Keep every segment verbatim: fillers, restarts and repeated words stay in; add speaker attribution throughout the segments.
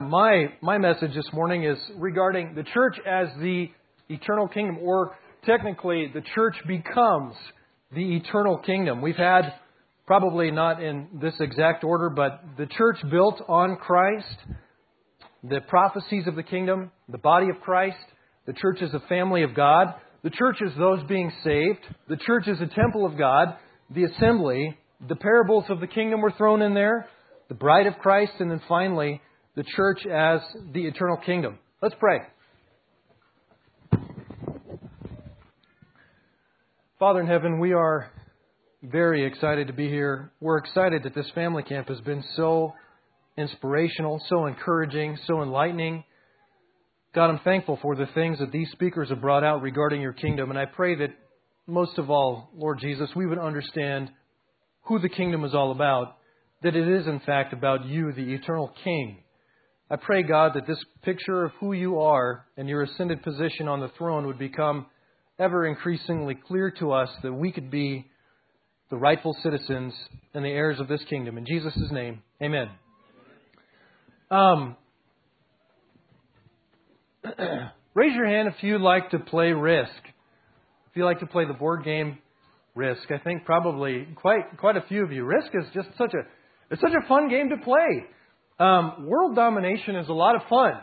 Speaker 1: My my message this morning is regarding the church as the eternal kingdom, or technically the church becomes the eternal kingdom. We've had, probably not in this exact order, but the church built on Christ, the prophecies of the kingdom, the body of Christ. The church is a family of God. The church is those being saved. The church is a temple of God, the assembly. The parables of the kingdom were thrown in there, the bride of Christ, and then finally, the church as the eternal kingdom. Let's pray. Father in heaven, we are very excited to be here. We're excited that this family camp has been so inspirational, so encouraging, so enlightening. God, I'm thankful for the things that these speakers have brought out regarding your kingdom. And I pray that most of all, Lord Jesus, we would understand who the kingdom is all about, that it is in fact about you, the eternal King. I pray, God, that this picture of who you are and your ascended position on the throne would become ever increasingly clear to us, that we could be the rightful citizens and the heirs of this kingdom. In Jesus' name, amen. Um, raise your hand if you like to play Risk. If you like to play the board game Risk. I think probably quite quite a few of you. Risk is just such a it's such a fun game to play. Um, world domination is a lot of fun.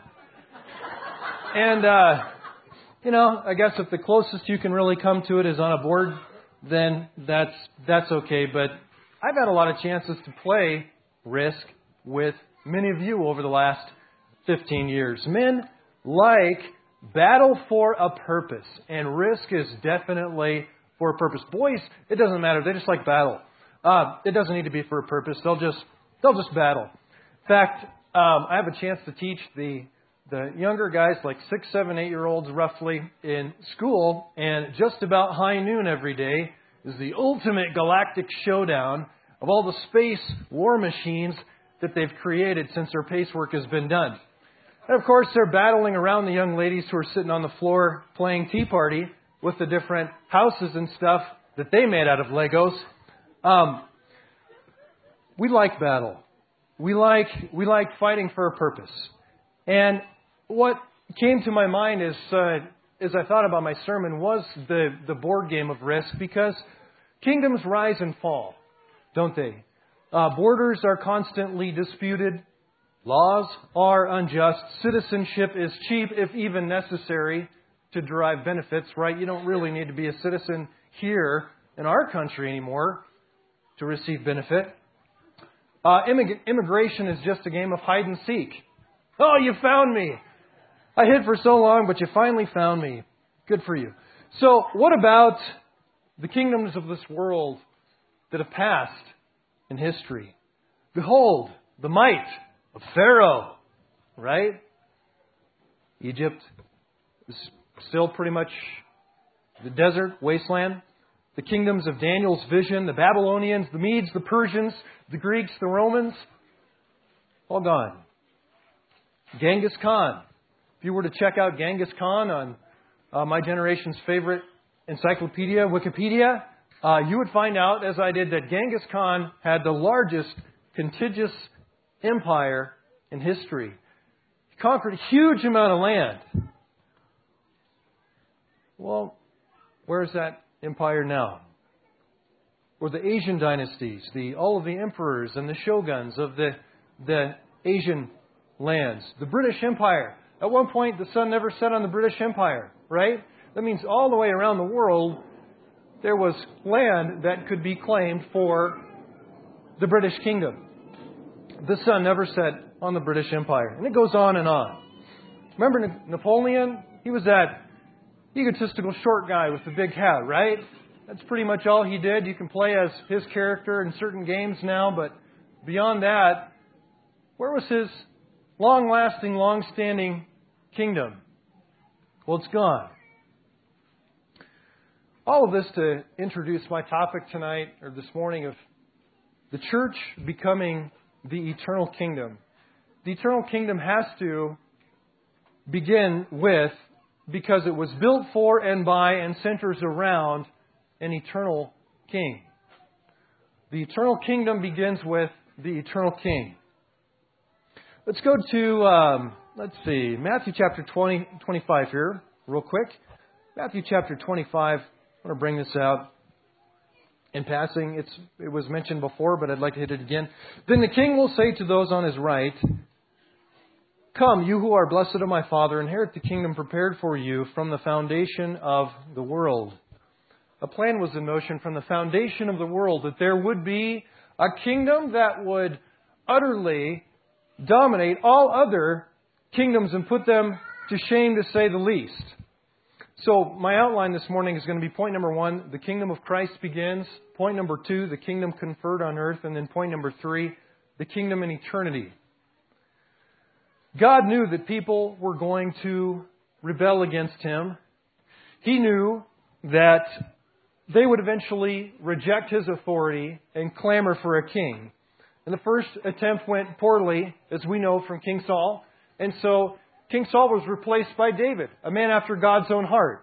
Speaker 1: And, uh, you know, I guess if the closest you can really come to it is on a board, then that's that's okay. But I've had a lot of chances to play Risk with many of you over the last fifteen years. Men like battle for a purpose, and Risk is definitely for a purpose. Boys, it doesn't matter. They just like battle. Uh, it doesn't need to be for a purpose. They'll just they'll just battle. In fact, um, I have a chance to teach the the younger guys, like six, seven, eight-year-olds roughly, in school, and just about high noon every day is the ultimate galactic showdown of all the space war machines that they've created since their pacework has been done. And of course, they're battling around the young ladies who are sitting on the floor playing Tea Party with the different houses and stuff that they made out of Legos. Um, we like battle. We like we like fighting for a purpose. And what came to my mind is, uh, as I thought about my sermon, was the, the board game of Risk, because kingdoms rise and fall, don't they? Uh, borders are constantly disputed. Laws are unjust. Citizenship is cheap, if even necessary, to derive benefits, right? You don't really need to be a citizen here in our country anymore to receive benefit. Uh, immig- immigration is just a game of hide and seek. Oh, you found me. I hid for so long, but you finally found me. Good for you. So what about the kingdoms of this world that have passed in history? Behold, the might of Pharaoh, right? Egypt is still pretty much the desert wasteland. The kingdoms of Daniel's vision, the Babylonians, the Medes, the Persians, the Greeks, the Romans, all gone. Genghis Khan. If you were to check out Genghis Khan on uh, my generation's favorite encyclopedia, Wikipedia, uh, you would find out, as I did, that Genghis Khan had the largest contiguous empire in history. He conquered a huge amount of land. Well, where's that empire now? Or the Asian dynasties, the all of the emperors and the shoguns of the the Asian lands. The British Empire. At one point, the sun never set on the British Empire, right? That means all the way around the world, there was land that could be claimed for the British Kingdom. The sun never set on the British Empire. And it goes on and on. Remember Napoleon? He was that egotistical short guy with the big hat, right? That's pretty much all he did. You can play as his character in certain games now, but beyond that, where was his long-lasting, long-standing kingdom? Well, it's gone. All of this to introduce my topic tonight, or this morning, of the church becoming the eternal kingdom. The eternal kingdom has to begin with, because it was built for and by and centers around an eternal king. The eternal kingdom begins with the eternal king. Let's go to, um, let's see, Matthew chapter twenty, twenty-five here, real quick. Matthew chapter twenty-five. I want to bring this out in passing. It's, it was mentioned before, but I'd like to hit it again. Then the king will say to those on his right, "Come, you who are blessed of my Father, inherit the kingdom prepared for you from the foundation of the world." A plan was in motion from the foundation of the world that there would be a kingdom that would utterly dominate all other kingdoms and put them to shame, to say the least. So my outline this morning is going to be point number one, the kingdom of Christ begins. Point number two, the kingdom conferred on earth. And then point number three, the kingdom in eternity. God knew that people were going to rebel against Him. He knew that they would eventually reject His authority and clamor for a king. And the first attempt went poorly, as we know from King Saul. And so King Saul was replaced by David, a man after God's own heart.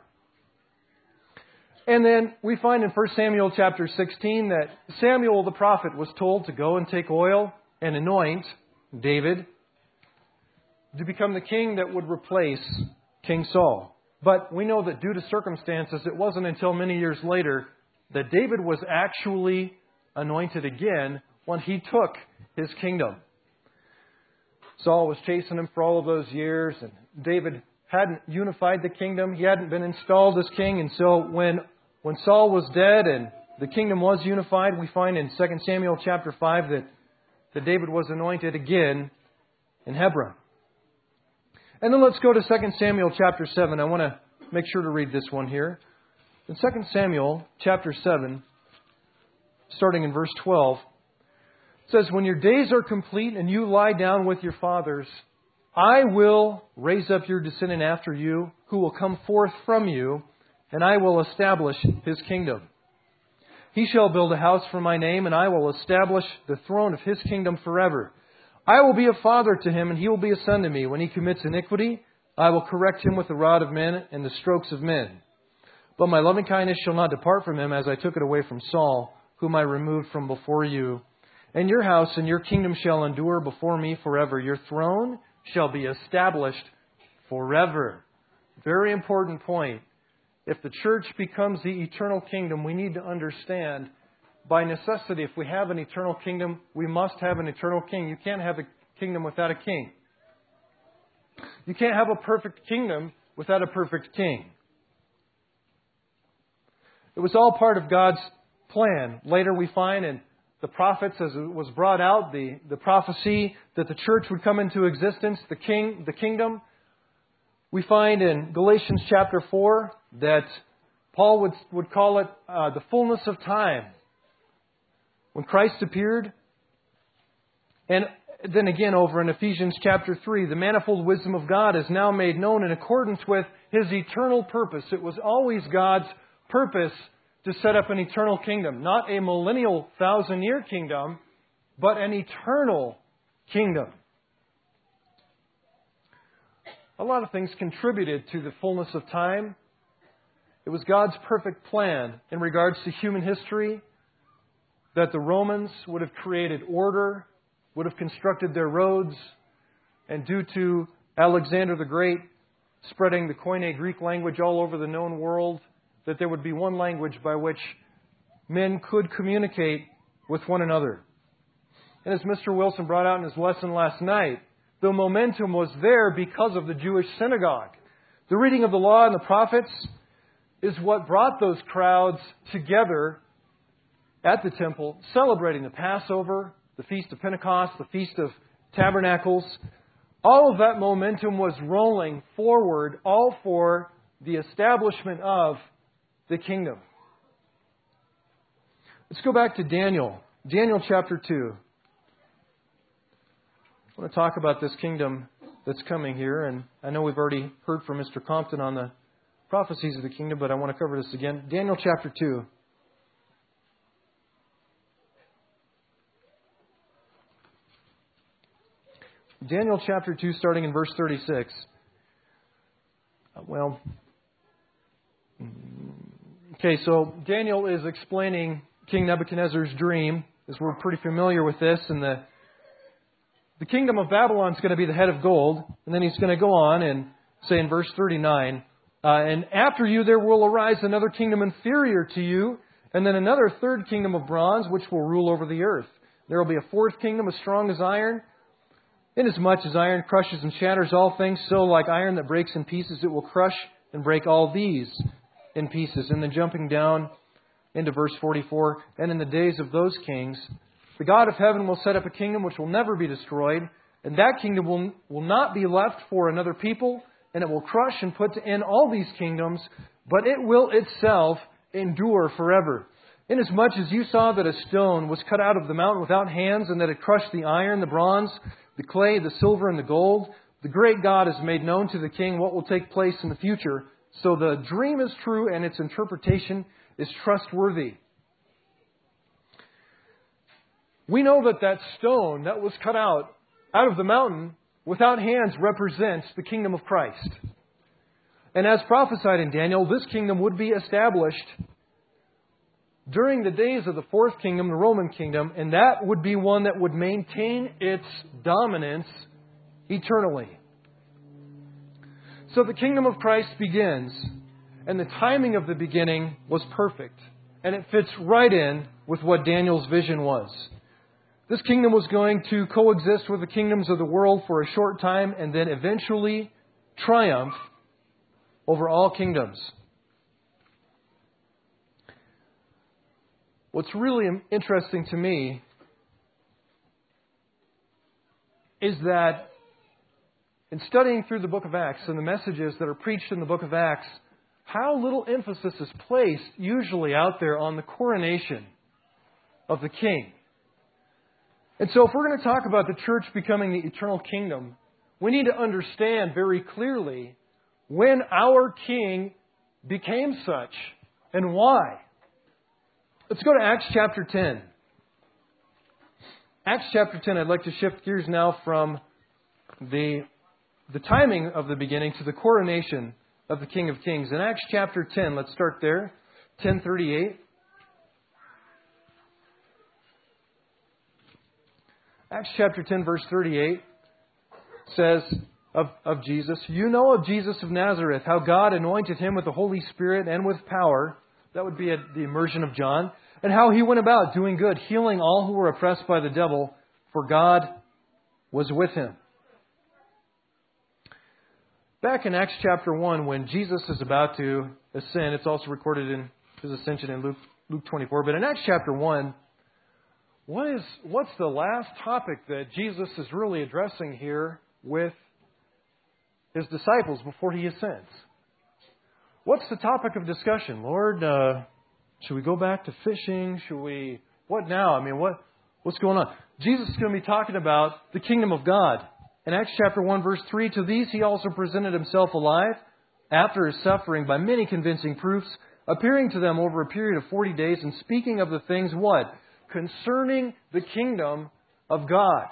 Speaker 1: And then we find in First Samuel chapter sixteen that Samuel the prophet was told to go and take oil and anoint David to become the king that would replace King Saul. But we know that due to circumstances, it wasn't until many years later that David was actually anointed again when he took his kingdom. Saul was chasing him for all of those years, and David hadn't unified the kingdom. He hadn't been installed as king. And so when, when Saul was dead and the kingdom was unified, we find in Second Samuel chapter five that, that David was anointed again in Hebron. And then let's go to Second Samuel chapter seven. I want to make sure to read this one here. In Second Samuel chapter seven, starting in verse twelve, it says, "When your days are complete and you lie down with your fathers, I will raise up your descendant after you, who will come forth from you, and I will establish his kingdom. He shall build a house for my name, and I will establish the throne of his kingdom forever. I will be a father to him, and he will be a son to me. When he commits iniquity, I will correct him with the rod of men and the strokes of men. But my loving kindness shall not depart from him, as I took it away from Saul, whom I removed from before you. And your house and your kingdom shall endure before me forever. Your throne shall be established forever." Very important point. If the church becomes the eternal kingdom, we need to understand, by necessity, if we have an eternal kingdom, we must have an eternal king. You can't have a kingdom without a king. You can't have a perfect kingdom without a perfect king. It was all part of God's plan. Later we find in the prophets, as it was brought out, the, the prophecy that the church would come into existence, the king, the kingdom. We find in Galatians chapter four that Paul would, would call it uh, the fullness of time. When Christ appeared. And then again over in Ephesians chapter three, the manifold wisdom of God is now made known in accordance with His eternal purpose. It was always God's purpose to set up an eternal kingdom. Not a millennial thousand-year kingdom, but an eternal kingdom. A lot of things contributed to the fullness of time. It was God's perfect plan in regards to human history, that the Romans would have created order, would have constructed their roads, and due to Alexander the Great spreading the Koine Greek language all over the known world, that there would be one language by which men could communicate with one another. And as Mister Wilson brought out in his lesson last night, the momentum was there because of the Jewish synagogue. The reading of the law and the prophets is what brought those crowds together at the temple, celebrating the Passover, the Feast of Pentecost, the Feast of Tabernacles. All of that momentum was rolling forward, all for the establishment of the kingdom. Let's go back to Daniel. Daniel chapter two. I want to talk about this kingdom that's coming here. And I know we've already heard from Mister Compton on the prophecies of the kingdom, but I want to cover this again. Daniel chapter two. Daniel chapter two, starting in verse thirty-six. Well, okay, so Daniel is explaining King Nebuchadnezzar's dream, as we're pretty familiar with this, and the the kingdom of Babylon is going to be the head of gold. And then he's going to go on and say in verse thirty-nine, uh, and after you there will arise another kingdom inferior to you, and then another third kingdom of bronze, which will rule over the earth. There will be a fourth kingdom as strong as iron. Inasmuch as iron crushes and shatters all things, so like iron that breaks in pieces, it will crush and break all these in pieces. And then jumping down into verse forty-four, and in the days of those kings, the God of heaven will set up a kingdom which will never be destroyed, and that kingdom will, will not be left for another people, and it will crush and put to end all these kingdoms, but it will itself endure forever. Inasmuch as you saw that a stone was cut out of the mountain without hands, and that it crushed the iron, the bronze, the clay, the silver, and the gold, the great God has made known to the king what will take place in the future. So the dream is true, and its interpretation is trustworthy. We know that that stone that was cut out, out of the mountain without hands represents the kingdom of Christ. And as prophesied in Daniel, this kingdom would be established during the days of the fourth kingdom, the Roman kingdom, and that would be one that would maintain its dominance eternally. So the kingdom of Christ begins, and the timing of the beginning was perfect, and it fits right in with what Daniel's vision was. This kingdom was going to coexist with the kingdoms of the world for a short time and then eventually triumph over all kingdoms. What's really interesting to me is that in studying through the book of Acts and the messages that are preached in the book of Acts, how little emphasis is placed usually out there on the coronation of the king. And so if we're going to talk about the church becoming the eternal kingdom, we need to understand very clearly when our king became such and why. Let's go to Acts chapter ten. Acts chapter ten, I'd like to shift gears now from the, the timing of the beginning to the coronation of the King of Kings. In Acts chapter ten, let's start there, ten thirty-eight. Acts chapter ten, verse thirty-eight says of, of Jesus, you know of Jesus of Nazareth, how God anointed him with the Holy Spirit and with power. That would be at the immersion of John. And how he went about doing good, healing all who were oppressed by the devil, for God was with him. Back in Acts chapter one, when Jesus is about to ascend, it's also recorded in his ascension in Luke, Luke twenty-four. But in Acts chapter one, what is what's the last topic that Jesus is really addressing here with his disciples before he ascends? What's the topic of discussion? Lord, uh, should we go back to fishing? Should we... What now? I mean, what what's going on? Jesus is going to be talking about the kingdom of God. In Acts chapter one, verse three, to these he also presented himself alive after his suffering by many convincing proofs, appearing to them over a period of forty days and speaking of the things, what? Concerning the kingdom of God.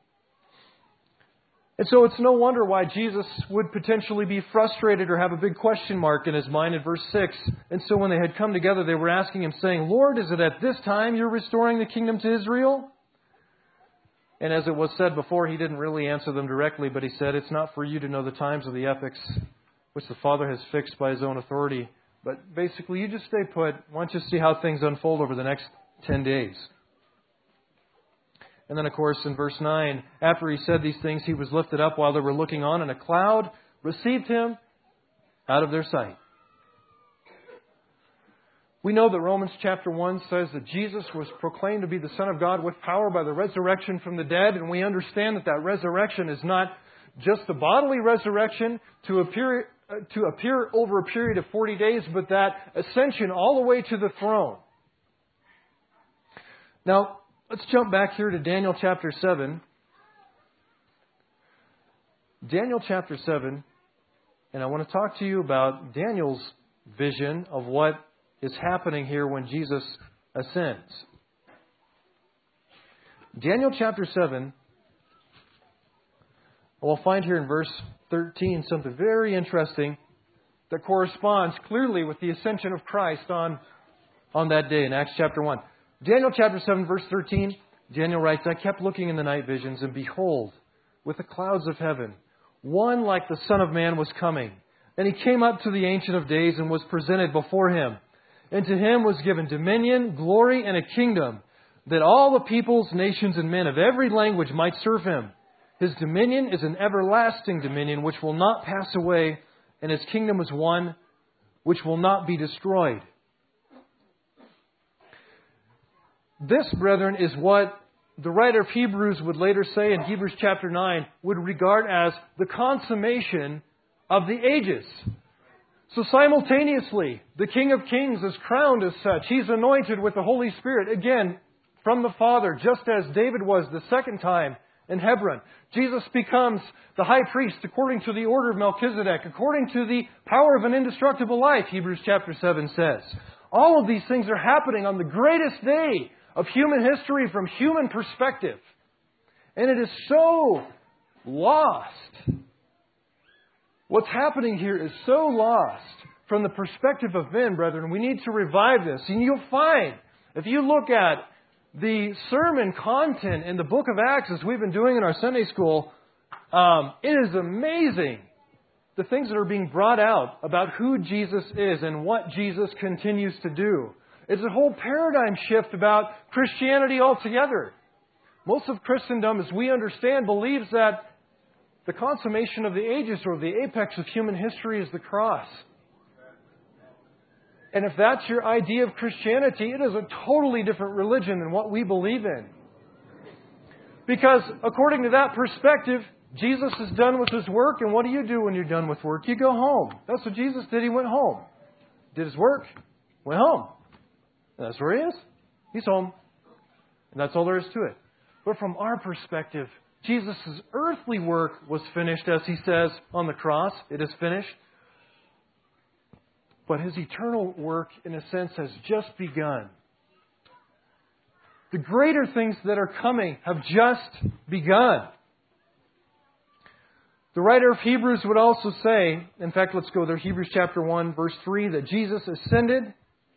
Speaker 1: And so it's no wonder why Jesus would potentially be frustrated or have a big question mark in his mind in verse six. And so when they had come together, they were asking him, saying, Lord, is it at this time you're restoring the kingdom to Israel? And as it was said before, he didn't really answer them directly, but he said, it's not for you to know the times or the epochs which the Father has fixed by his own authority. But basically, you just stay put. Why don't you see how things unfold over the next ten days? And then, of course, in verse nine, after he said these things, he was lifted up while they were looking on, and a cloud received him out of their sight. We know that Romans chapter one says that Jesus was proclaimed to be the Son of God with power by the resurrection from the dead. And we understand that that resurrection is not just the bodily resurrection to appear, uh, to appear over a period of forty days, but that ascension all the way to the throne. Now, let's jump back here to Daniel chapter seven. Daniel chapter seven. And I want to talk to you about Daniel's vision of what is happening here when Jesus ascends. Daniel chapter seven, we'll find here in verse thirteen something very interesting that corresponds clearly with the ascension of Christ on, on that day in Acts chapter one. Daniel chapter seven, verse thirteen, Daniel writes, I kept looking in the night visions, and behold, with the clouds of heaven, one like the Son of Man was coming. And he came up to the Ancient of Days and was presented before him. And to him was given dominion, glory, and a kingdom, that all the peoples, nations, and men of every language might serve him. His dominion is an everlasting dominion which will not pass away, and his kingdom is one which will not be destroyed. This, brethren, is what the writer of Hebrews would later say in Hebrews chapter nine, would regard as the consummation of the ages. So simultaneously, the King of Kings is crowned as such. He's anointed with the Holy Spirit, again, from the Father, just as David was the second time in Hebron. Jesus becomes the high priest according to the order of Melchizedek, according to the power of an indestructible life, Hebrews chapter seven says. All of these things are happening on the greatest day of human history from human perspective. And it is so lost. What's happening here is so lost from the perspective of men, brethren. We need to revive this. And you'll find, if you look at the sermon content in the book of Acts, as we've been doing in our Sunday school, um, it is amazing the things that are being brought out about who Jesus is and what Jesus continues to do. It's a whole paradigm shift about Christianity altogether. Most of Christendom, as we understand, believes that the consummation of the ages, or the apex of human history, is the cross. And if that's your idea of Christianity, it is a totally different religion than what we believe in. Because according to that perspective, Jesus is done with His work, and what do you do when you're done with work? You go home. That's what Jesus did. He went home. Did His work, went home. And that's where He is. He's home. And that's all there is to it. But from our perspective, Jesus' earthly work was finished, as He says on the cross. It is finished. But His eternal work, in a sense, has just begun. The greater things that are coming have just begun. The writer of Hebrews would also say, in fact, let's go there, Hebrews chapter one, verse three, that Jesus ascended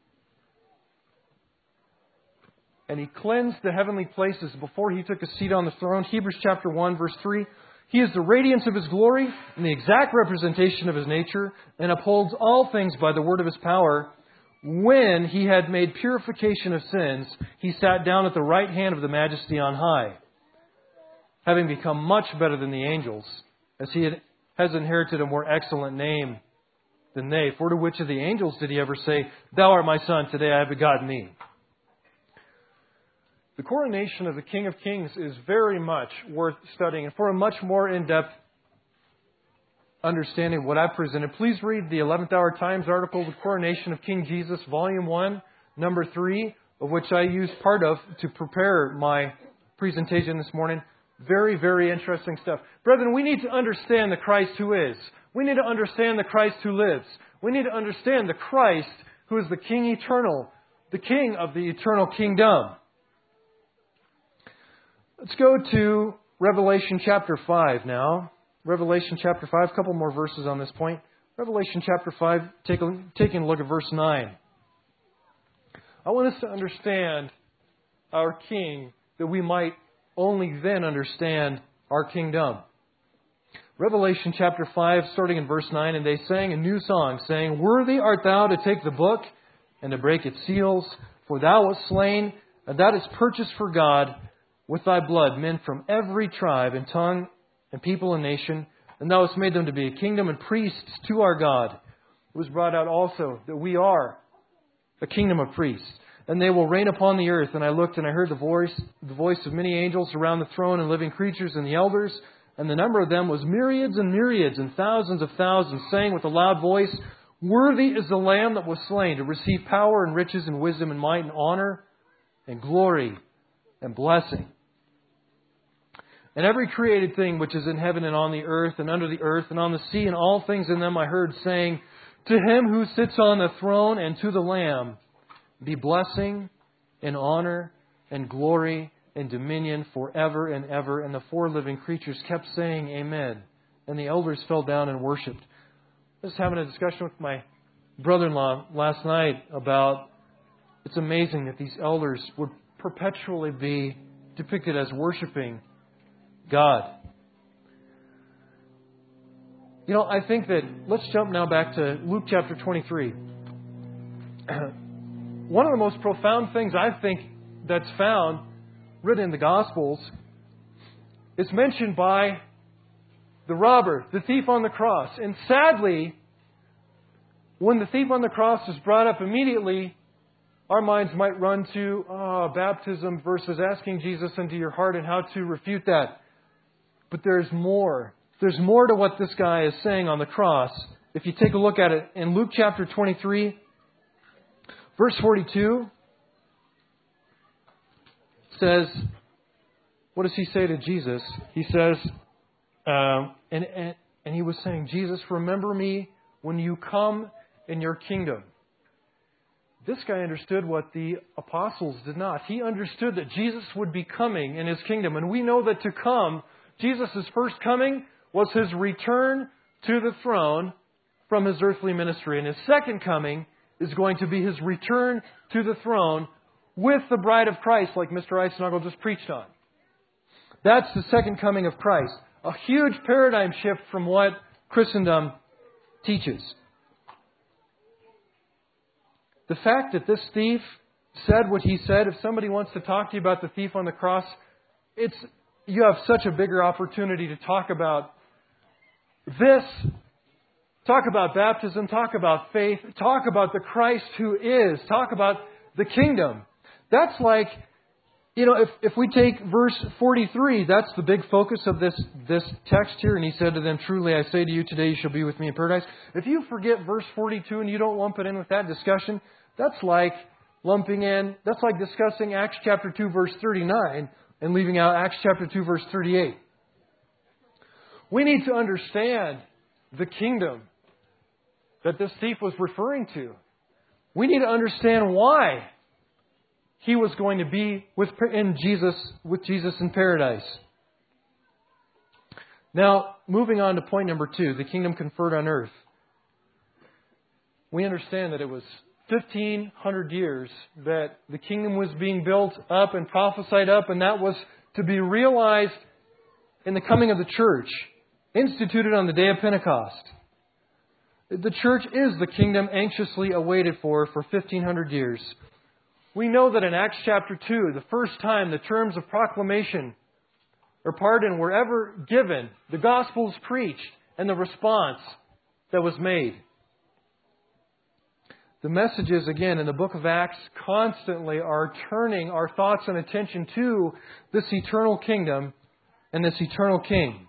Speaker 1: and He cleansed the heavenly places before He took a seat on the throne. Hebrews chapter one, verse three. He is the radiance of His glory and the exact representation of His nature, and upholds all things by the word of His power. When He had made purification of sins, He sat down at the right hand of the Majesty on high, having become much better than the angels, as He had, has inherited a more excellent name than they. For to which of the angels did He ever say, Thou art my Son, today I have begotten thee? The coronation of the King of Kings is very much worth studying. And for a much more in-depth understanding of what I've presented, please read the eleventh Hour Times article, The Coronation of King Jesus, Volume one, Number three, of which I used part of to prepare my presentation this morning. Very, very interesting stuff. Brethren, we need to understand the Christ who is. We need to understand the Christ who lives. We need to understand the Christ who is the King eternal, the King of the eternal kingdom. Let's go to Revelation chapter five now. Revelation chapter five, a couple more verses on this point. Revelation chapter five, take a, taking a look at verse nine. I want us to understand our King, that we might only then understand our kingdom. Revelation chapter five, starting in verse nine, and they sang a new song, saying, Worthy art thou to take the book and to break its seals, for thou wast slain, and thou didst purchase for God with thy blood men from every tribe and tongue and people and nation, and thou hast made them to be a kingdom and priests to our God. It was brought out also that we are a kingdom of priests, and they will reign upon the earth. And I looked, and I heard the voice, the voice of many angels around the throne, and living creatures, and the elders, and the number of them was myriads and myriads and thousands of thousands, saying with a loud voice, Worthy is the Lamb that was slain to receive power and riches and wisdom and might and honor and glory and blessing. And every created thing which is in heaven and on the earth and under the earth and on the sea and all things in them I heard saying, To Him who sits on the throne and to the Lamb be blessing and honor and glory and dominion forever and ever. And the four living creatures kept saying, Amen. And the elders fell down and worshipped. I was having a discussion with my brother-in-law last night about it's amazing that these elders would perpetually be depicted as worshiping God. You know, I think that, let's jump now back to Luke chapter twenty-three. One of the most profound things I think that's found written in the Gospels is mentioned by the robber, the thief on the cross. And sadly, when the thief on the cross is brought up immediately, our minds might run to oh, baptism versus asking Jesus into your heart and how to refute that. But there's more. There's more to what this guy is saying on the cross. If you take a look at it in Luke chapter twenty-three, verse forty-two, says, what does he say to Jesus? He says, uh, and, and, and he was saying, Jesus, remember me when you come in your kingdom. This guy understood what the apostles did not. He understood that Jesus would be coming in His kingdom. And we know that to come, Jesus' first coming was His return to the throne from His earthly ministry. And His second coming is going to be His return to the throne with the bride of Christ, like Mister Eisnagel just preached on. That's the second coming of Christ. A huge paradigm shift from what Christendom teaches. The fact that this thief said what he said, if somebody wants to talk to you about the thief on the cross, it's you have such a bigger opportunity to talk about this, talk about baptism, talk about faith, talk about the Christ who is, talk about the kingdom. That's like, you know, if, if we take verse forty-three, that's the big focus of this, this text here. And He said to them, truly I say to you, today you shall be with me in paradise. If you forget verse forty-two and you don't lump it in with that discussion, that's like lumping in, that's like discussing Acts chapter two, verse thirty-nine and leaving out Acts chapter two, verse thirty-eight. We need to understand the kingdom that this thief was referring to. We need to understand why he was going to be with in Jesus with Jesus in paradise. Now, moving on to point number two, the kingdom conferred on earth. We understand that it was fifteen hundred years that the kingdom was being built up and prophesied up, and that was to be realized in the coming of the church, instituted on the day of Pentecost. The church is the kingdom anxiously awaited for for fifteen hundred years. We know that in Acts chapter two, the first time the terms of proclamation or pardon were ever given, the gospel was preached, and the response that was made. The messages, again, in the book of Acts constantly are turning our thoughts and attention to this eternal kingdom and this eternal King.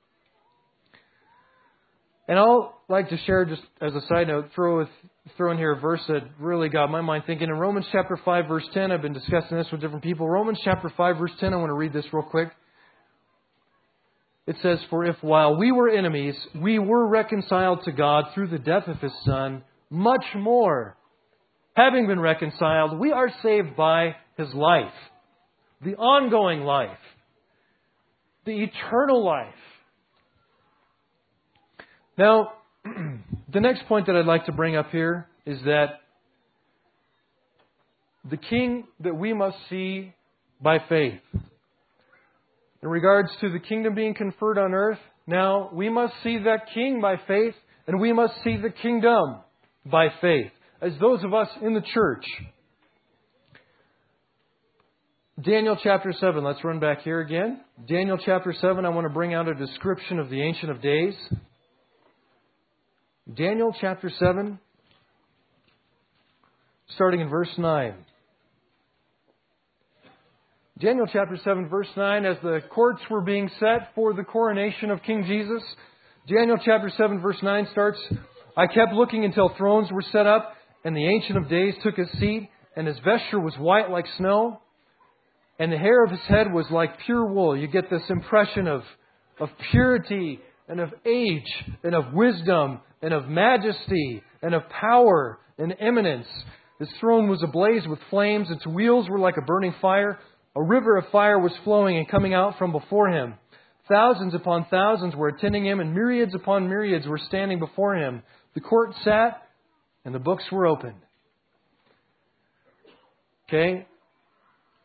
Speaker 1: And I'll like to share, just as a side note, throw, with, throw in here a verse that really got my mind thinking. In Romans chapter five, verse ten, I've been discussing this with different people. Romans chapter five, verse ten, I want to read this real quick. It says, for if while we were enemies, we were reconciled to God through the death of His Son, much more, having been reconciled, we are saved by His life. The ongoing life. The eternal life. Now, the next point that I'd like to bring up here is that the King that we must see by faith. In regards to the kingdom being conferred on earth, now we must see that King by faith, and we must see the kingdom by faith, as those of us in the church. Daniel chapter seven, let's run back here again. Daniel chapter seven, I want to bring out a description of the Ancient of Days. Daniel chapter seven, starting in verse nine. Daniel chapter seven, verse nine, as the courts were being set for the coronation of King Jesus, Daniel chapter seven, verse nine starts, I kept looking until thrones were set up, and the Ancient of Days took his seat, and his vesture was white like snow, and the hair of his head was like pure wool. You get this impression of, of purity, and of age, and of wisdom, and of majesty, and of power, and eminence. His throne was ablaze with flames. Its wheels were like a burning fire. A river of fire was flowing and coming out from before Him. Thousands upon thousands were attending Him, and myriads upon myriads were standing before Him. The court sat, and the books were opened. Okay?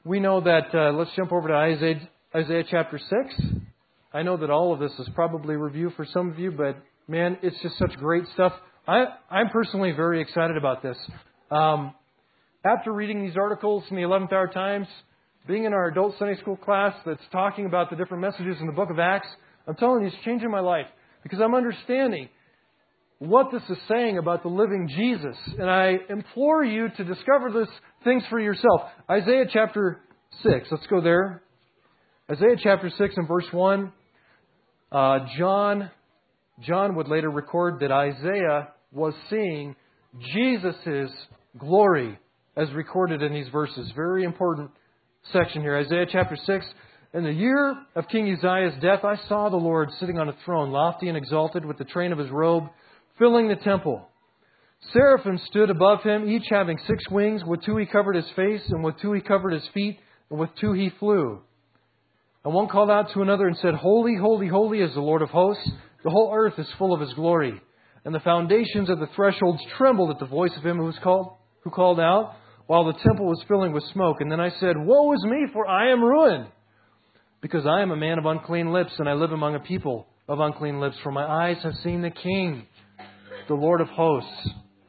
Speaker 1: we know that, uh, let's jump over to Isaiah, Isaiah chapter six. I know that all of this is probably review for some of you, but man, it's just such great stuff. I, I'm personally very excited about this. Um, after reading these articles in the eleventh Hour Times, being in our adult Sunday school class that's talking about the different messages in the book of Acts, I'm telling you, it's changing my life because I'm understanding what this is saying about the living Jesus. And I implore you to discover these things for yourself. Isaiah chapter six, let's go there. Isaiah chapter six and verse one. Uh, John, John would later record that Isaiah was seeing Jesus' glory as recorded in these verses. Very important section here. Isaiah chapter six. In the year of King Uzziah's death, I saw the Lord sitting on a throne, lofty and exalted, with the train of His robe filling the temple. Seraphim stood above Him, each having six wings. With two He covered His face, and with two He covered His feet, and with two He flew. And one called out to another and said, Holy, holy, holy is the Lord of hosts. The whole earth is full of His glory. And the foundations of the thresholds trembled at the voice of Him who was called, who called out, while the temple was filling with smoke. And then I said, Woe is me, for I am ruined, because I am a man of unclean lips, and I live among a people of unclean lips. For my eyes have seen the King, the Lord of hosts.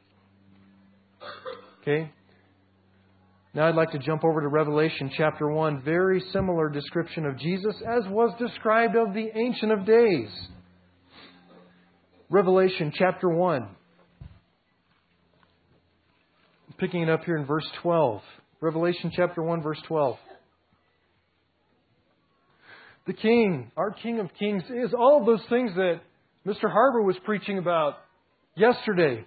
Speaker 1: Okay. Now I'd like to jump over to Revelation chapter one. Very similar description of Jesus as was described of the Ancient of Days. Revelation chapter one. Picking it up here in verse twelve. Revelation chapter one, verse twelve. The King, our King of Kings, is all of those things that Mister Harbour was preaching about yesterday.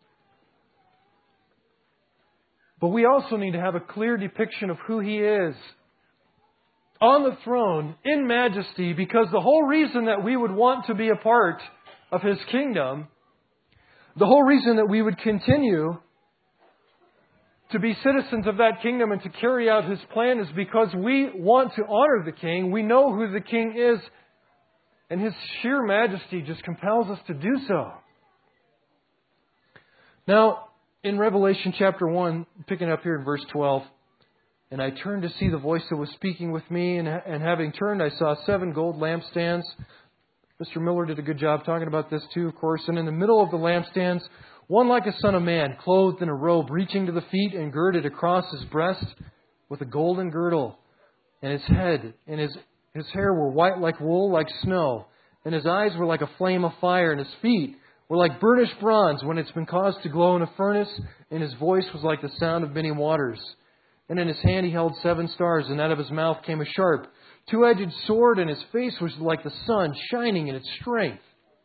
Speaker 1: But we also need to have a clear depiction of who He is on the throne in majesty, because the whole reason that we would want to be a part of His kingdom, the whole reason that we would continue to be citizens of that kingdom and to carry out His plan is because we want to honor the King. We know who the King is, and His sheer majesty just compels us to do so. Now, in Revelation chapter one, picking up here in verse twelve, and I turned to see the voice that was speaking with me, and, and having turned, I saw seven gold lampstands. Mister Miller did a good job talking about this too, of course. And in the middle of the lampstands, one like a son of man, clothed in a robe, reaching to the feet and girded across his breast with a golden girdle. And his head and his, his hair were white like wool, like snow. And his eyes were like a flame of fire, and his feet were like burnished bronze when it's been caused to glow in a furnace, and his voice was like the sound of many waters. And in his hand he held seven stars, and out of his mouth came a sharp, two-edged sword, and his face was like the sun shining in its strength.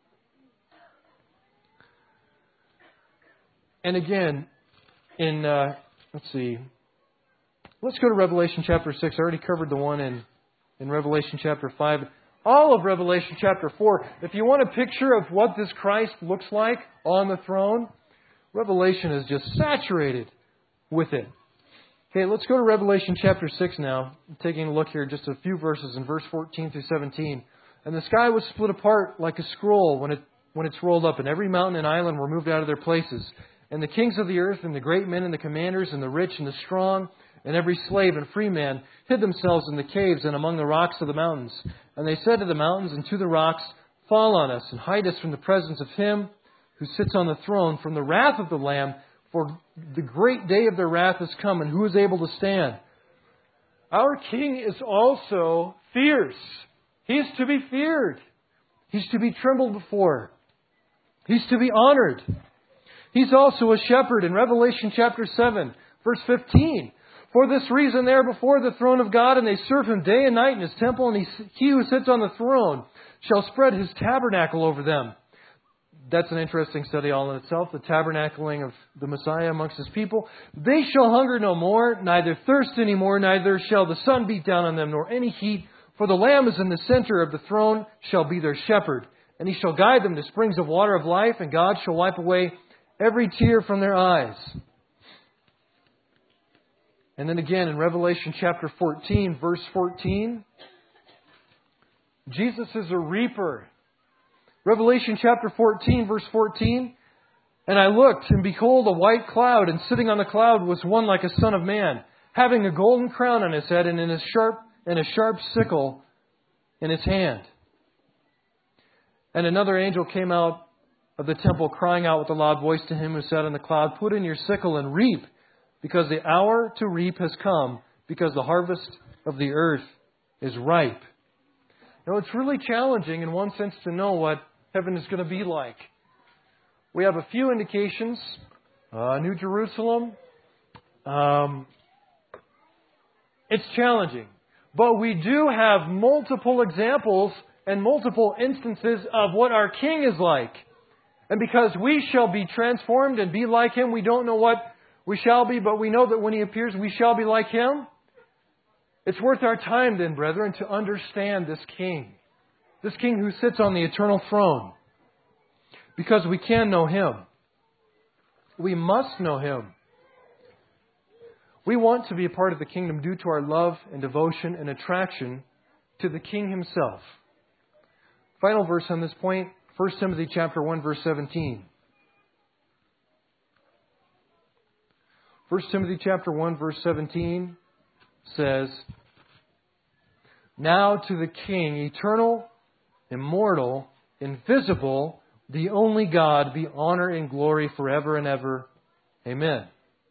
Speaker 1: And again, in, uh, let's see, let's go to Revelation chapter six. I already covered the one in, in Revelation chapter five. All of Revelation chapter four. If you want a picture of what this Christ looks like on the throne, Revelation is just saturated with it. Okay, let's go to Revelation chapter six now. I'm taking a look here, just a few verses in verse fourteen through seventeen. And the sky was split apart like a scroll when it when it's rolled up, and every mountain and island were moved out of their places. And the kings of the earth, and the great men, and the commanders, and the rich, and the strong, and every slave and free man hid themselves in the caves and among the rocks of the mountains. And they said to the mountains and to the rocks, Fall on us, and hide us from the presence of Him who sits on the throne, from the wrath of the Lamb, for the great day of their wrath has come, and who is able to stand? Our King is also fierce. He's to be feared. He's to be trembled before. He's to be honored. He's also a shepherd in Revelation chapter seven, verse fifteen. For this reason they are before the throne of God, and they serve Him day and night in His temple, and he, he who sits on the throne shall spread His tabernacle over them. That's an interesting study all in itself, the tabernacling of the Messiah amongst His people. They shall hunger no more, neither thirst any more, neither shall the sun beat down on them, nor any heat. For the Lamb is in the center of the throne, shall be their shepherd. And He shall guide them to springs of water of life, and God shall wipe away every tear from their eyes. And then again in Revelation chapter fourteen, verse fourteen, Jesus is a reaper. Revelation chapter fourteen, verse fourteen, And I looked, and behold, a white cloud, and sitting on the cloud was one like a son of man, having a golden crown on his head and in his sharp and a sharp sickle in his hand. And another angel came out of the temple, crying out with a loud voice to him who sat on the cloud, "Put in your sickle and reap, because the hour to reap has come, because the harvest of the earth is ripe." Now, it's really challenging in one sense to know what heaven is going to be like. We have a few indications. Uh, New Jerusalem. Um, it's challenging. But we do have multiple examples and multiple instances of what our King is like. And because we shall be transformed and be like Him, we don't know what we shall be, but we know that when He appears, we shall be like Him. It's worth our time then, brethren, to understand this King. This King who sits on the eternal throne. Because we can know Him. We must know Him. We want to be a part of the kingdom due to our love and devotion and attraction to the King Himself. Final verse on this point, First Timothy chapter one, verse seventeen. First Timothy chapter one, verse seventeen says, "Now to the King, eternal, immortal, invisible, the only God, be honor and glory forever and ever. Amen."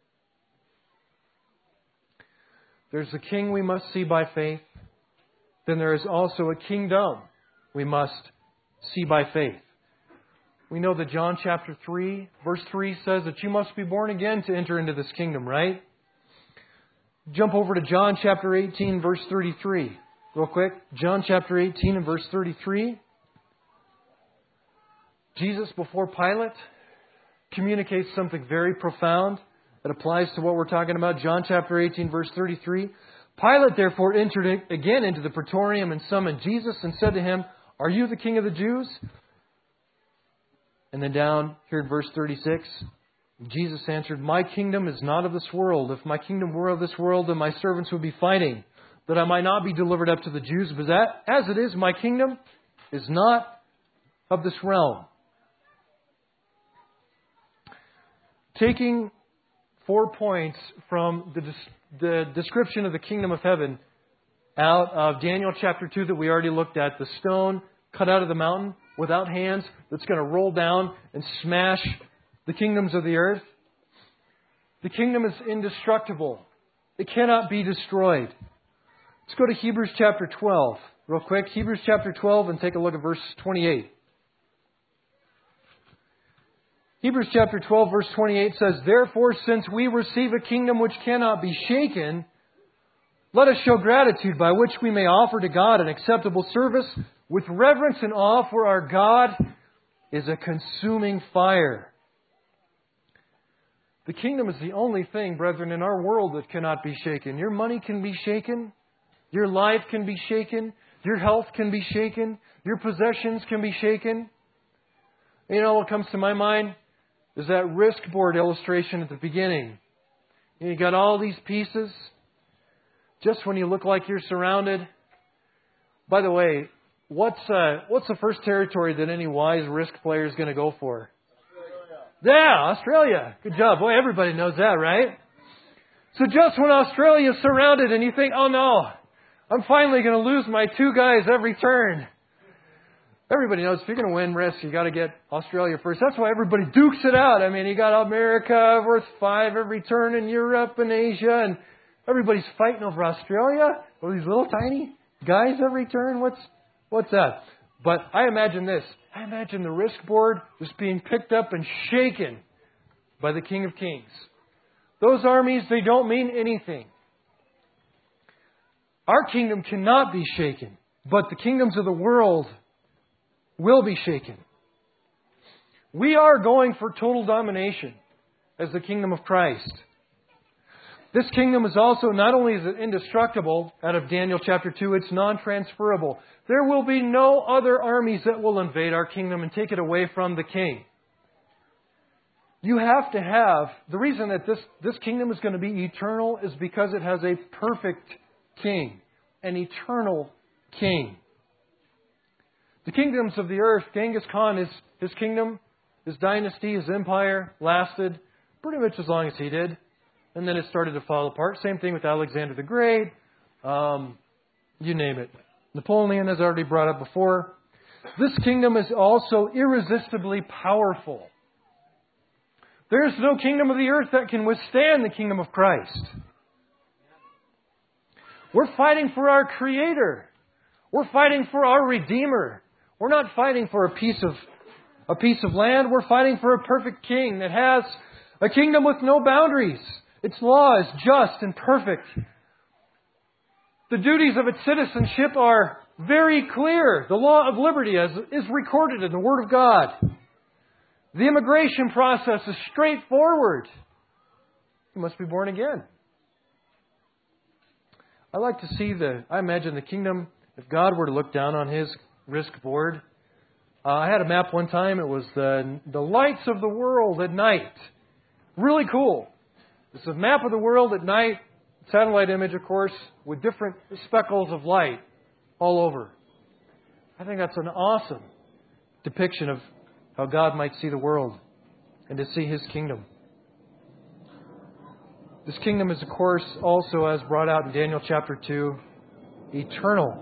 Speaker 1: There's a King we must see by faith. Then there is also a kingdom we must see by faith. We know that John chapter three, verse three says that you must be born again to enter into this kingdom, right? Jump over to John chapter eighteen, verse thirty-three. Real quick. John chapter eighteen and verse thirty-three. Jesus, before Pilate, communicates something very profound that applies to what we're talking about. John chapter eighteen, verse thirty-three. "Pilate therefore entered again into the praetorium and summoned Jesus and said to him, 'Are you the King of the Jews?' And then down here at verse thirty-six, Jesus answered, 'My kingdom is not of this world. If my kingdom were of this world, then my servants would be fighting, that I might not be delivered up to the Jews. But that, as it is, my kingdom is not of this realm.'" Taking four points from the, the description of the kingdom of heaven out of Daniel chapter two that we already looked at, the stone cut out of the mountain without hands that's going to roll down and smash the kingdoms of the earth. The kingdom is indestructible. It cannot be destroyed. Let's go to Hebrews chapter twelve real quick. Hebrews chapter twelve and take a look at verse twenty-eight. Hebrews chapter twelve, verse twenty-eight says, "Therefore, since we receive a kingdom which cannot be shaken, let us show gratitude by which we may offer to God an acceptable service with reverence and awe, for our God is a consuming fire." The kingdom is the only thing, brethren, in our world that cannot be shaken. Your money can be shaken. Your life can be shaken. Your health can be shaken. Your possessions can be shaken. You know what comes to my mind is that risk board illustration at the beginning. You got all these pieces. Just when you look like you're surrounded. By the way, what's uh, what's the first territory that any wise risk player is going to go for? Australia. Yeah, Australia. Good job. Boy, everybody knows that, right? So just when Australia is surrounded and you think, oh no, I'm finally going to lose my two guys every turn. Everybody knows if you're going to win risk, you got to get Australia first. That's why everybody dukes it out. I mean, you got America worth five every turn, and Europe and Asia, and everybody's fighting over Australia. Or these little tiny guys every turn. What's what's that? But I imagine this. I imagine the risk board just being picked up and shaken by the King of Kings. Those armies, they don't mean anything. Our kingdom cannot be shaken, but the kingdoms of the world will be shaken. We are going for total domination as the kingdom of Christ. This kingdom is also, not only is it indestructible, out of Daniel chapter two, it's non-transferable. There will be no other armies that will invade our kingdom and take it away from the king. You have to have, the reason that this, this kingdom is going to be eternal is because it has a perfect king, an eternal king. The kingdoms of the earth, Genghis Khan, his, his kingdom, his dynasty, his empire lasted pretty much as long as he did. and then it started to fall apart. Same thing with Alexander the Great. Um, you name it. Napoleon, as I already brought up before. This kingdom is also irresistibly powerful. There is no kingdom of the earth that can withstand the kingdom of Christ. We're fighting for our Creator. We're fighting for our Redeemer. We're not fighting for a piece of a piece of land. We're fighting for a perfect King that has a kingdom with no boundaries. Its law is just and perfect. The duties of its citizenship are very clear. The law of liberty is, is recorded in the Word of God. The immigration process is straightforward. You must be born again. I like to see the, I imagine the kingdom, if God were to look down on His risk board. Uh, I had a map one time. It was the, the lights of the world at night. Really cool. It's a map of the world at night, satellite image, of course, with different speckles of light all over. I think that's an awesome depiction of how God might see the world and to see His kingdom. This kingdom is, of course, also, as brought out in Daniel chapter two, eternal.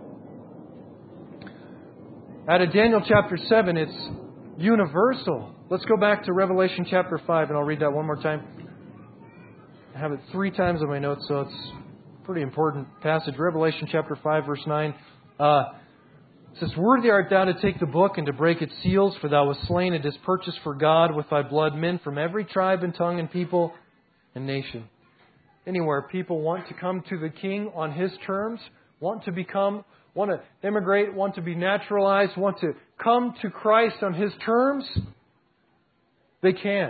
Speaker 1: Out of Daniel chapter seven, it's universal. Let's go back to Revelation chapter five, and I'll read that one more time. I have it three times in my notes, so it's a pretty important passage. Revelation chapter five, verse nine. Uh, it says, "Worthy art thou to take the book and to break its seals, for thou wast slain and didst purchase for God with thy blood men from every tribe and tongue and people and nation." Anywhere people want to come to the King on His terms, want to become, want to immigrate, want to be naturalized, want to come to Christ on His terms, they can.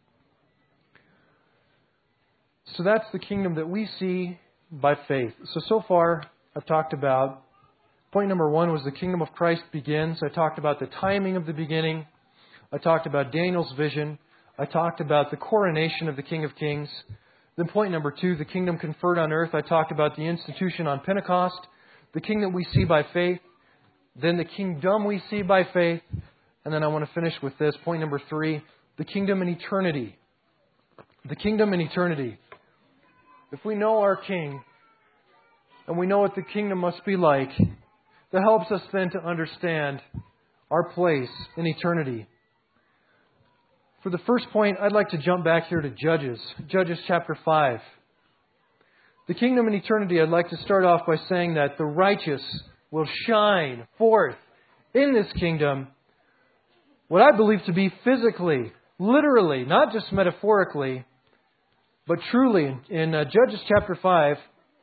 Speaker 1: So that's the kingdom that we see by faith. So, so far, I've talked about, point number one was the kingdom of Christ begins. I talked about the timing of the beginning. I talked about Daniel's vision. I talked about the coronation of the King of Kings. Then point number two, the kingdom conferred on earth. I talked about the institution on Pentecost, the kingdom we see by faith, then the kingdom we see by faith, and then I want to finish with this, point number three, the kingdom in eternity. The kingdom in eternity. If we know our King, and we know what the kingdom must be like, that helps us then to understand our place in eternity. For the first point, I'd like to jump back here to Judges. Judges chapter five. The kingdom in eternity, I'd like to start off by saying that the righteous will shine forth in this kingdom, what I believe to be physically, literally, not just metaphorically, but truly. In uh, Judges chapter five,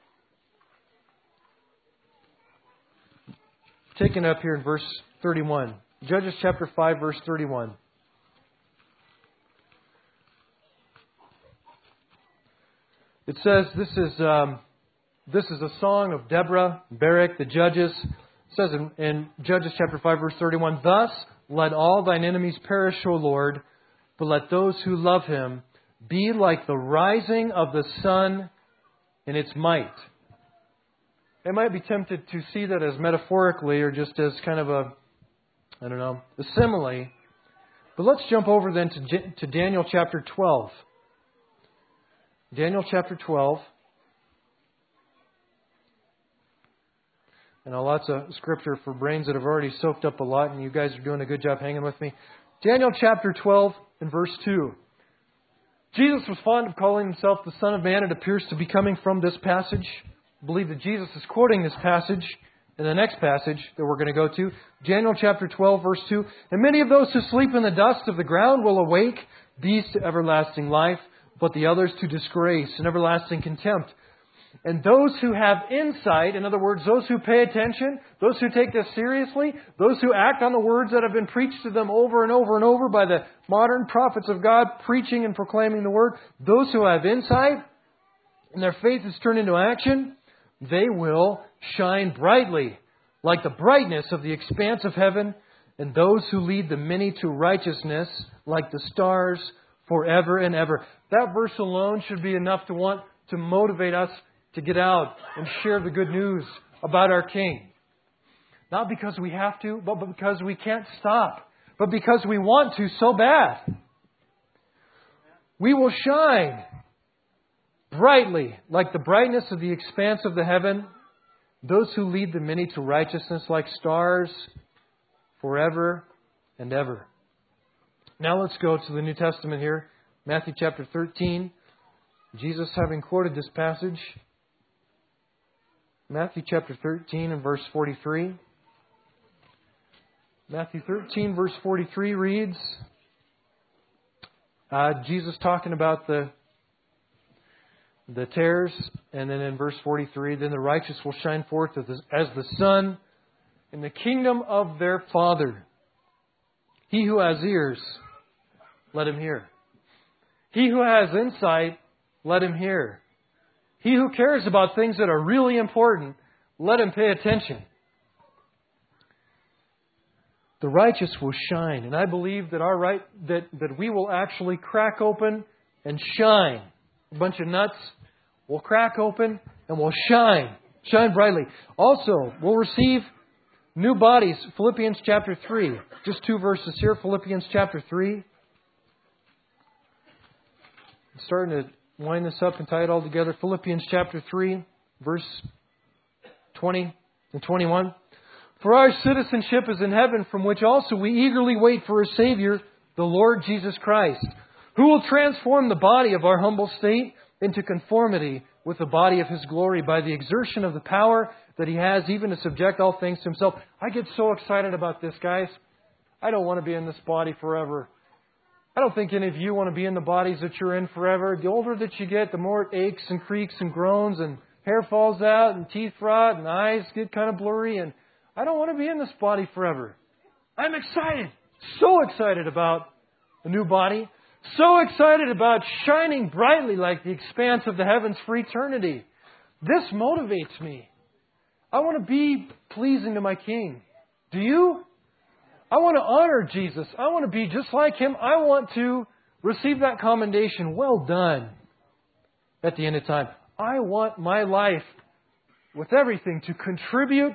Speaker 1: taken up here in verse thirty-one. Judges chapter five, verse thirty-one. It says this is um, this is a song of Deborah, Barak, the judges. It says in, in Judges chapter five, verse thirty-one, "Thus let all thine enemies perish, O Lord, but let those who love Him be like the rising of the sun in its might." I might be tempted to see that as metaphorically or just as kind of a, I don't know, a simile. But let's jump over then to, to Daniel chapter twelve. Daniel chapter twelve. And lots of scripture for brains that have already soaked up a lot, and you guys are doing a good job hanging with me. Daniel chapter twelve and verse two. Jesus was fond of calling Himself the Son of Man. It appears to be coming from this passage. I believe that Jesus is quoting this passage in the next passage that we're going to go to. Daniel chapter twelve, verse two. "And many of those who sleep in the dust of the ground will awake, these to everlasting life, but the others to disgrace and everlasting contempt. And those who have insight," in other words, those who pay attention, those who take this seriously, those who act on the words that have been preached to them over and over and over by the modern prophets of God preaching and proclaiming the Word, those who have insight and their faith is turned into action, they will shine brightly like the brightness of the expanse of heaven, and those who lead the many to righteousness like the stars forever and ever. That verse alone should be enough to want to motivate us to get out and share the good news about our King. Not because we have to, but because we can't stop. But because we want to so bad. We will shine brightly, like the brightness of the expanse of the heaven, those who lead the many to righteousness like stars forever and ever. Now let's go to the New Testament here. Matthew chapter thirteen. Jesus having quoted this passage. Matthew chapter thirteen and verse forty-three. Matthew thirteen verse forty-three reads, uh, Jesus talking about the the tares, and then in verse forty-three, then the righteous will shine forth as the, as the sun in the kingdom of their Father. He who has ears, let him hear. He who has insight, let him hear. He who cares about things that are really important, let him pay attention. The righteous will shine, and I believe that our right that, that we will actually crack open and shine. A bunch of nuts will crack open and will shine, shine brightly. Also, we'll receive new bodies. Philippians chapter three, just two verses here. Philippians chapter three. I'm starting to wind this up and tie it all together. Philippians chapter three, verse twenty and twenty-one. For our citizenship is in heaven, from which also we eagerly wait for a Savior, the Lord Jesus Christ, who will transform the body of our humble state into conformity with the body of His glory by the exertion of the power that He has even to subject all things to Himself. I get so excited about this, guys. I don't want to be in this body forever. I don't think any of you want to be in the bodies that you're in forever. The older that you get, the more it aches and creaks and groans and hair falls out and teeth rot and eyes get kind of blurry. And I don't want to be in this body forever. I'm excited. So excited about the new body. So excited about shining brightly like the expanse of the heavens for eternity. This motivates me. I want to be pleasing to my King. Do you? I want to honor Jesus. I want to be just like Him. I want to receive that commendation. Well done. At the end of time. I want my life with everything to contribute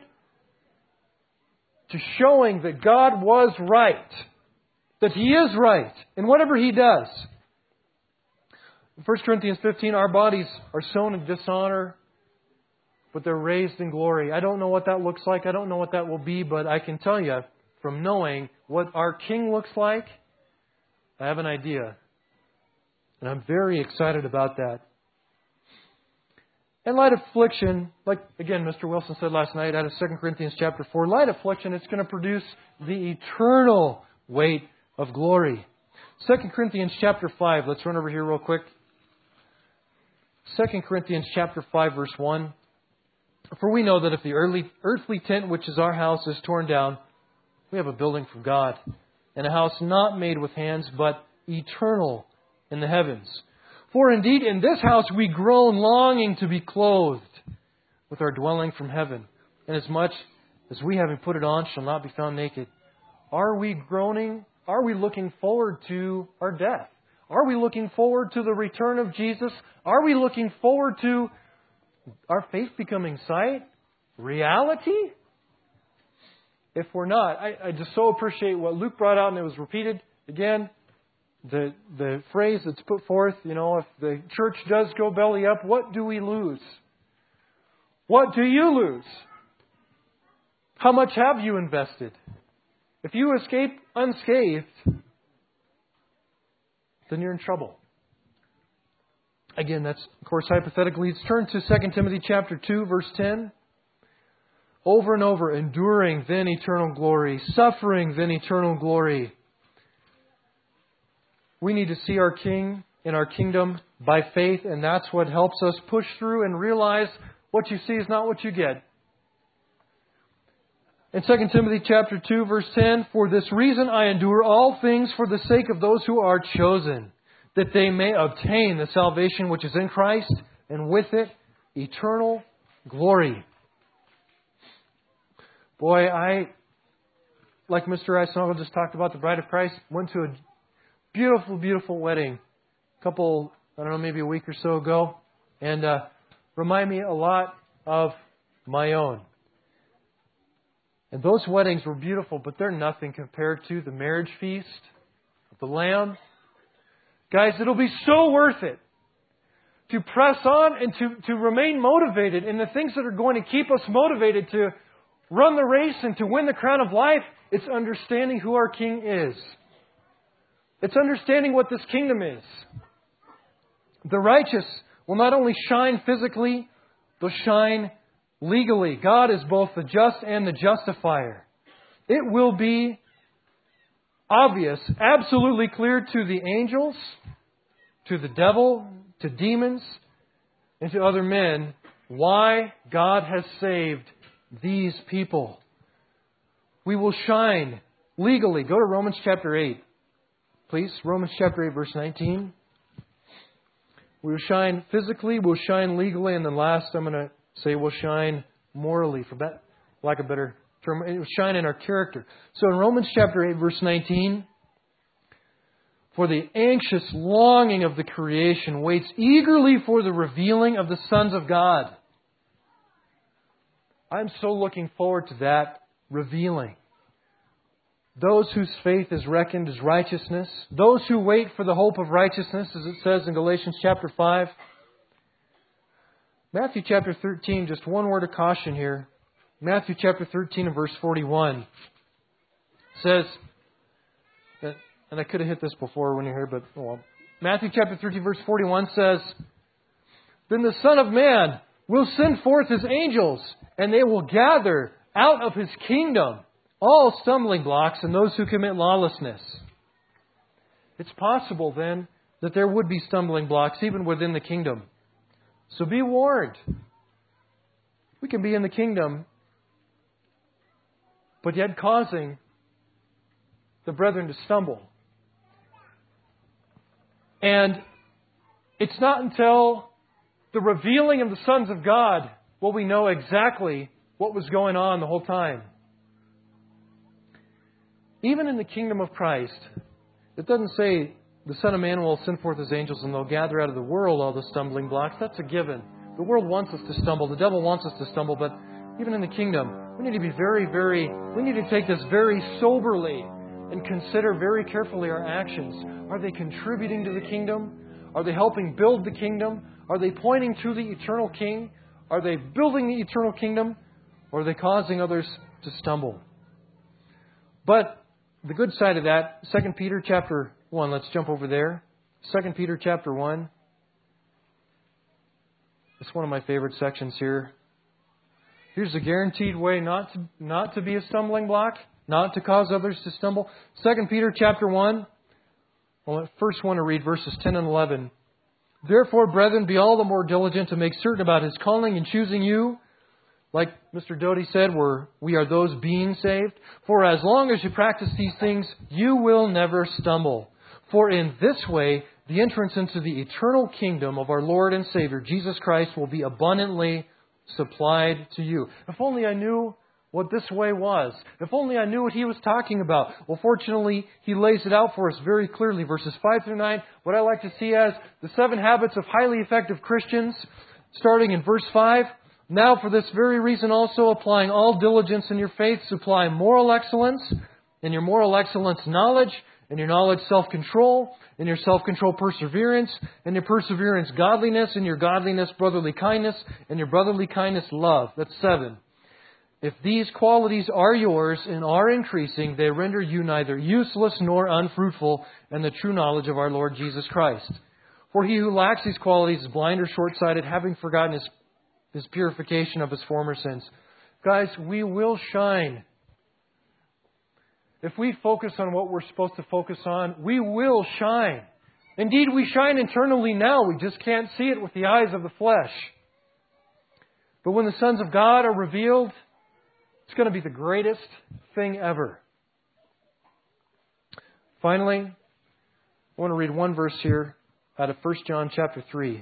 Speaker 1: to showing that God was right. That He is right in whatever He does. In First Corinthians fifteen, our bodies are sown in dishonor, but they're raised in glory. I don't know what that looks like. I don't know what that will be, but I can tell you from knowing what our King looks like, I have an idea. And I'm very excited about that. In light affliction, like again Mister Wilson said last night out of Second Corinthians chapter four, light affliction, it's going to produce the eternal weight of glory. Second Corinthians chapter five, let's run over here real quick. Second Corinthians chapter five, verse one. For we know that if the earthly, earthly tent which is our house is torn down, we have a building from God, and a house not made with hands, but eternal in the heavens. For indeed in this house we groan, longing to be clothed with our dwelling from heaven, inasmuch as we, having put it on, shall not be found naked. Are we groaning? Are we looking forward to our death? Are we looking forward to the return of Jesus? Are we looking forward to our faith becoming sight? Reality? If we're not, I, I just so appreciate what Luke brought out, and it was repeated again. The the phrase that's put forth, you know, if the church does go belly up, what do we lose? What do you lose? How much have you invested? If you escape unscathed, then you're in trouble. Again, that's, of course, hypothetically. Let's turn to Second Timothy chapter two, verse ten. Over and over, enduring, then eternal glory. Suffering, then eternal glory. We need to see our King in our kingdom by faith, and that's what helps us push through and realize what you see is not what you get. In Second Timothy chapter two, verse ten, for this reason I endure all things for the sake of those who are chosen, that they may obtain the salvation which is in Christ, and with it eternal glory. Boy, I, like Mister Eisnagel just talked about, the bride of Christ, went to a beautiful, beautiful wedding a couple, I don't know, maybe a week or so ago, and uh, remind me a lot of my own. And those weddings were beautiful, but they're nothing compared to the marriage feast of the Lamb. Guys, it'll be so worth it to press on and to, to remain motivated in the things that are going to keep us motivated to run the race and to win the crown of life, it's understanding who our King is. It's understanding what this kingdom is. The righteous will not only shine physically, they'll shine legally. God is both the just and the justifier. It will be obvious, absolutely clear to the angels, to the devil, to demons, and to other men why God has saved these people. We will shine legally. Go to Romans chapter eight. Please, Romans chapter eight, verse nineteen. We will shine physically, we'll shine legally, and then last I'm going to say we'll shine morally, for that, lack of a better term. It will shine in our character. So in Romans chapter eight, verse nineteen, for the anxious longing of the creation waits eagerly for the revealing of the sons of God. I'm so looking forward to that revealing. Those whose faith is reckoned as righteousness. Those who wait for the hope of righteousness, as it says in Galatians chapter five. Matthew chapter thirteen, just one word of caution here. Matthew chapter thirteen and verse forty-one says, and I could have hit this before when you're here, but oh well. Matthew chapter thirteen verse forty-one says, then the Son of Man will send forth His angels, and they will gather out of His kingdom all stumbling blocks and those who commit lawlessness. It's possible then that there would be stumbling blocks even within the kingdom. So be warned. We can be in the kingdom, but yet causing the brethren to stumble. And it's not until the revealing of the sons of God will we know exactly what was going on the whole time. Even in the kingdom of Christ, it doesn't say the Son of Man will send forth His angels and they'll gather out of the world all the stumbling blocks. That's a given. The world wants us to stumble. The devil wants us to stumble. But even in the kingdom, we need to be very, very, we need to take this very soberly and consider very carefully our actions. Are they contributing to the kingdom? Are they helping build the kingdom? Are they pointing to the eternal King? Are they building the eternal kingdom? Or are they causing others to stumble? But the good side of that, Second Peter chapter one, let's jump over there. Second Peter chapter one. It's one of my favorite sections here. Here's a guaranteed way not to, not to be a stumbling block, not to cause others to stumble. Second Peter chapter one. Well, I first want to read verses ten and eleven. Therefore, brethren, be all the more diligent to make certain about His calling and choosing you. Like Mister Doty said, we're, we are those being saved. For as long as you practice these things, you will never stumble. For in this way, the entrance into the eternal kingdom of our Lord and Savior, Jesus Christ, will be abundantly supplied to you. If only I knew what this way was. If only I knew what He was talking about. Well, fortunately, He lays it out for us very clearly. Verses five through nine, what I like to see as the seven habits of highly effective Christians, starting in verse five. Now, for this very reason also, applying all diligence in your faith, supply moral excellence, in your moral excellence knowledge, in your knowledge self-control, in your self-control perseverance, in your perseverance godliness, in your godliness brotherly kindness, in your brotherly kindness love. That's seven. If these qualities are yours and are increasing, they render you neither useless nor unfruitful in the true knowledge of our Lord Jesus Christ. For he who lacks these qualities is blind or short-sighted, having forgotten his His purification of his former sins. Guys, we will shine. If we focus on what we're supposed to focus on, we will shine. Indeed, we shine internally now. We just can't see it with the eyes of the flesh. But when the sons of God are revealed, it's going to be the greatest thing ever. Finally, I want to read one verse here out of First John chapter three.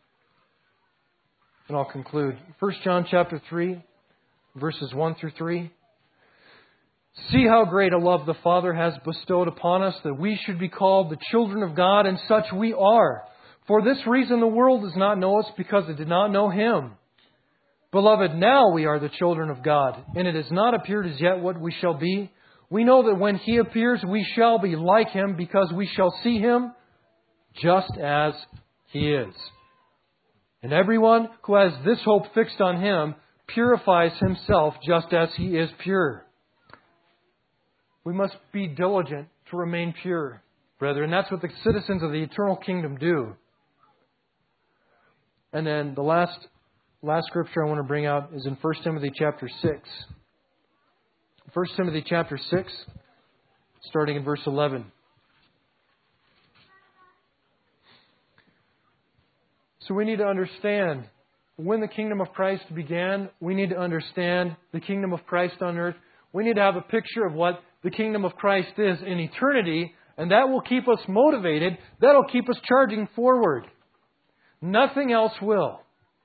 Speaker 1: And I'll conclude. First John chapter three, verses one through three. See how great a love the Father has bestowed upon us, that we should be called the children of God, and such we are. For this reason the world does not know us, because it did not know Him. Beloved, now we are the children of God, and it has not appeared as yet what we shall be. We know that when He appears, we shall be like Him, because we shall see Him just as He is. And everyone who has this hope fixed on Him purifies himself just as He is pure. We must be diligent to remain pure, brethren. That's what the citizens of the eternal kingdom do. And then the last last scripture I want to bring out is in First Timothy chapter six. First Timothy chapter six, starting in verse eleven. So we need to understand when the kingdom of Christ began, we need to understand the kingdom of Christ on earth. We need to have a picture of what the kingdom of Christ is in eternity, and that will keep us motivated. That'll keep us charging forward. Nothing else will.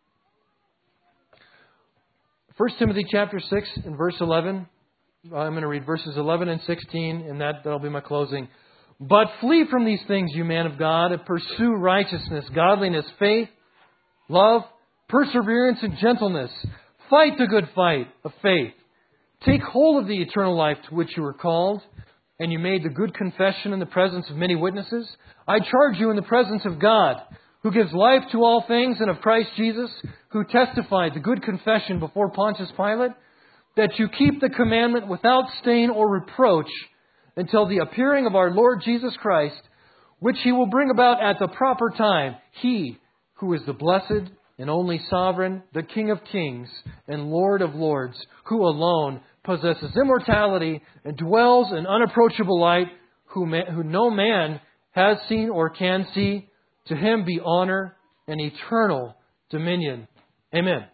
Speaker 1: First Timothy chapter six and verse eleven. I'm going to read verses eleven and sixteen, and that, that'll be my closing. But flee from these things, you man of God, and pursue righteousness, godliness, faith, love, perseverance, and gentleness. Fight the good fight of faith. Take hold of the eternal life to which you were called, and you made the good confession in the presence of many witnesses. I charge you in the presence of God, who gives life to all things, and of Christ Jesus, who testified the good confession before Pontius Pilate, that you keep the commandment without stain or reproach until the appearing of our Lord Jesus Christ, which He will bring about at the proper time. He who is the blessed and only sovereign, the King of kings and Lord of lords, who alone possesses immortality and dwells in unapproachable light, who, ma- who no man has seen or can see. To Him be honor and eternal dominion. Amen.